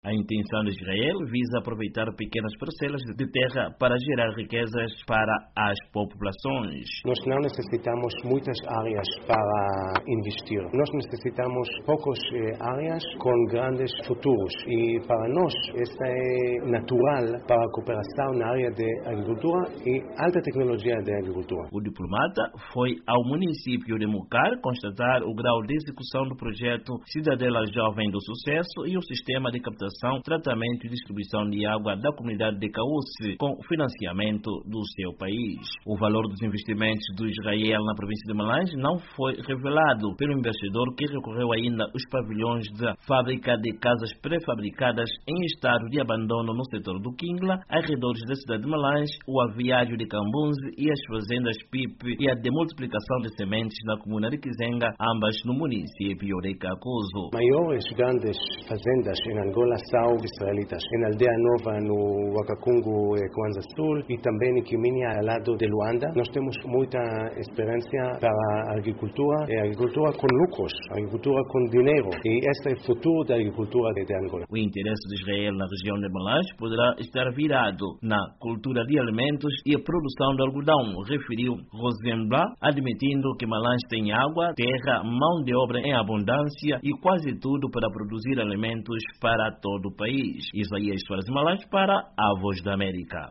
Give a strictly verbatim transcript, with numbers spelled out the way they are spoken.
A intenção de Israel visa aproveitar pequenas parcelas de terra para gerar riquezas para as populações. Nós não necessitamos muitas áreas para investir. Nós necessitamos poucas áreas com grandes futuros. E para nós, isso é natural para a cooperação na área de agricultura e alta tecnologia de agricultura. O diplomata foi ao município de Mucar constatar o grau de execução do projeto Cidadela Jovem do Sucesso e o sistema de captação, tratamento e distribuição de água da comunidade de Cauce com financiamento do seu país. O valor dos investimentos do Israel na província de Malange não foi revelado pelo investidor, que recorreu ainda aos pavilhões da fábrica de casas pré-fabricadas em estado de abandono no setor do Quingla, arredores da cidade de Malange, o aviário de Cambunze e as fazendas P I P e a demultiplicação de sementes na comuna de Kizenga, ambas no município de Cacozo. Maiores grandes fazendas em Angola são israelitas. Em Aldeia Nova, no Wakacungu, Kwanza Sul, e também em Quiminia, ao lado de Luanda. Nós temos muita experiência para a agricultura, e a agricultura com lucros, a agricultura com dinheiro. E este é o futuro da agricultura de Angola. O interesse de Israel na região de Malange poderá estar virado na cultura de alimentos e a produção de algodão, referiu Rosenblatt, admitindo que Malange tem água, terra, mão de obra em abundância e quase tudo para produzir alimentos para todo o país. Isaías Soares Malange para a Voz da América.